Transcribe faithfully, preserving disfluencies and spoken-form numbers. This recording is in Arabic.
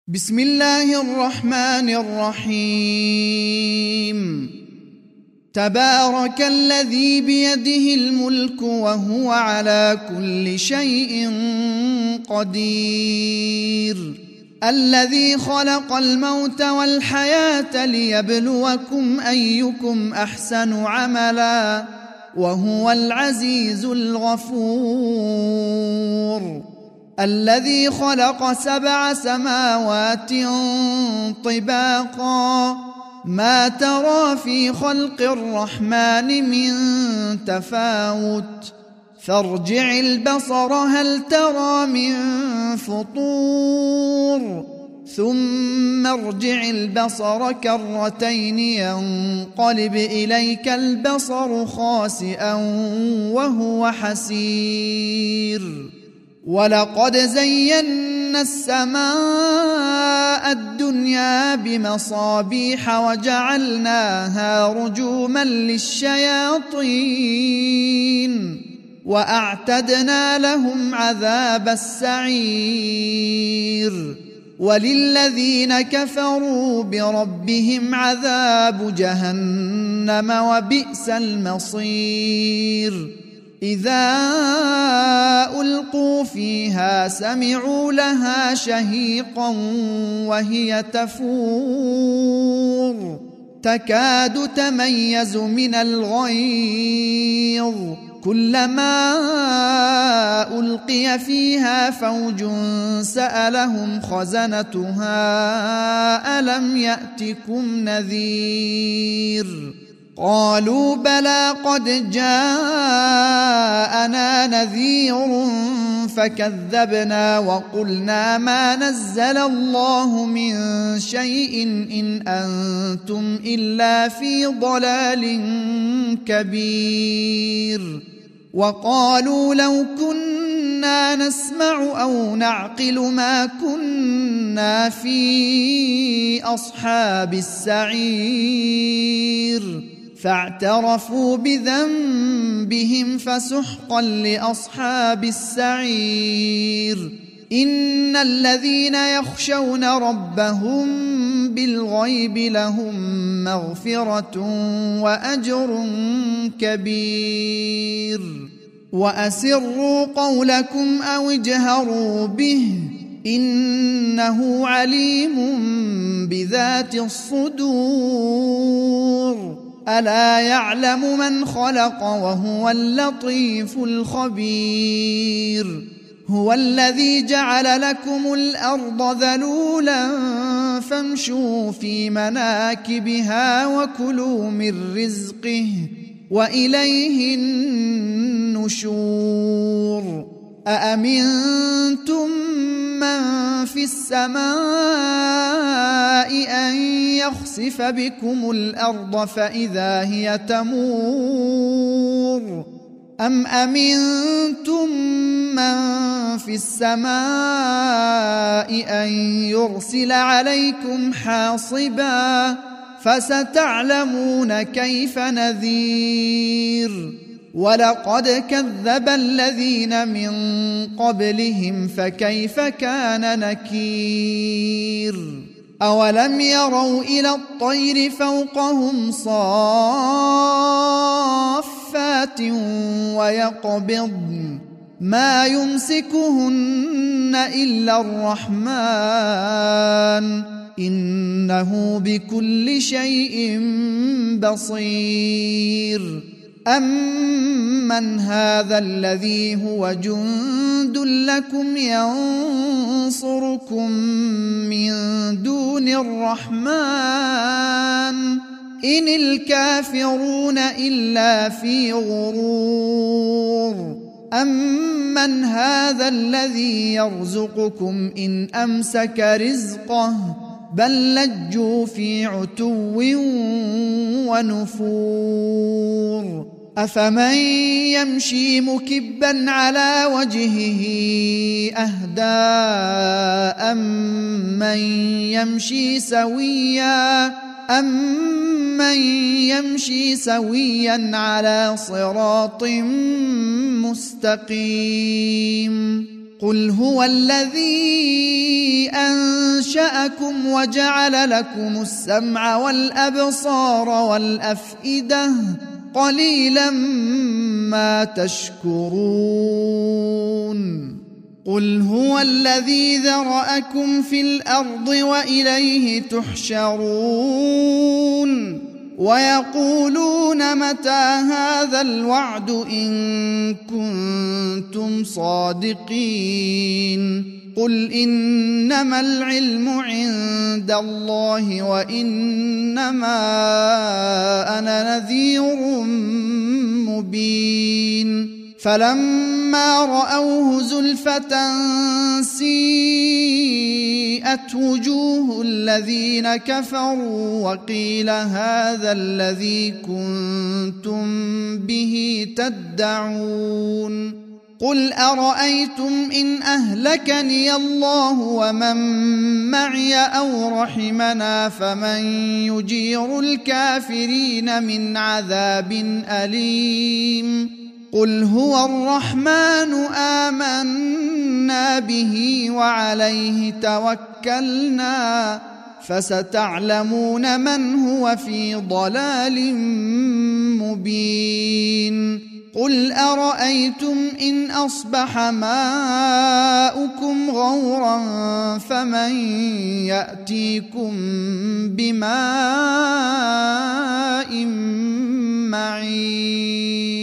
بسم الله الرحمن الرحيم. تبارك الذي بيده الملك وهو على كل شيء قدير، الذي خلق الموت والحياة ليبلوكم أيكم أحسن عملا وهو العزيز الغفور، الذي خلق سبع سماوات طباقا ما ترى في خلق الرحمن من تفاوت فارجع البصر هل ترى من فطور ثم ارجع البصر كرتين ينقلب إليك البصر خاسئا وهو حسير، ولقد زينا السماء الدنيا بمصابيح وجعلناها رجوما للشياطين وأعتدنا لهم عذاب السعير، وللذين كفروا بربهم عذاب جهنم وبئس المصير. إذا ألقوا فيها سمعوا لها شهيقا وهي تفور تكاد تميز من الغيظ، كلما ألقي فيها فوج سألهم خزنتها ألم يأتكم نذير، قالوا بلى قد جاءنا نذير فكذبنا وقلنا ما نزل الله من شيء إن أنتم إلا في ضلال كبير، وقالوا لو كنا نسمع أو نعقل ما كنا في أصحاب السعير، فاعترفوا بذنبهم فسحقا لأصحاب السعير. إن الذين يخشون ربهم بالغيب لهم مغفرة وأجر كبير، وأسروا قولكم أو اجهروا به إنه عليم بذات الصدور، ألا يعلم من خلق وهو اللطيف الخبير. هو الذي جعل لكم الأرض ذلولا فامشوا في مناكبها وكلوا من رزقه وإليه النشور. أأمنتم من في السماء أن يخسف بكم الأرض فإذا هي تمور، أم أمنتم من في السماء أن يرسل عليكم حاصبا فستعلمون كيف نذير. ولقد كذب الذين من قبلهم فكيف كان نكير. أولم يروا إلى الطير فوقهم صافات ويقبضن ما يمسكهن إلا الرحمن إنه بكل شيء بصير. أمن هذا الذي هو جند لكم ينصركم من دون الرحمن إن الكافرون إلا في غرور. أمن هذا الذي يرزقكم إن أمسك رزقه بل لجوا في عتو ونفور. أفمن يمشي مكبا على وجهه أهدى أمن يمشي سويا أمن يمشي سويا على صراط مستقيم قل هو الذي أنشأكم وجعل لكم السمع والأبصار والأفئدة قليلا ما تشكرون قل هو الذي ذرأكم في الأرض وإليه تحشرون ويقولون متى هذا الوعد إن كنتم صادقين قل إنما العلم عند الله وإنما أنا نذير مبين فلما رأوه زلفة سيئت وجوه الذين كفروا وقيل هذا الذي كنتم به تدعون قل أرأيتم إن أهلكني الله ومن معي أو رحمنا فمن يجير الكافرين من عذاب أليم قل هو الرحمن آمنا به وعليه توكلنا فستعلمون من هو في ضلال مبين قل أرأيتم إن أصبح ماؤكم غورا فمن يأتيكم بماء معين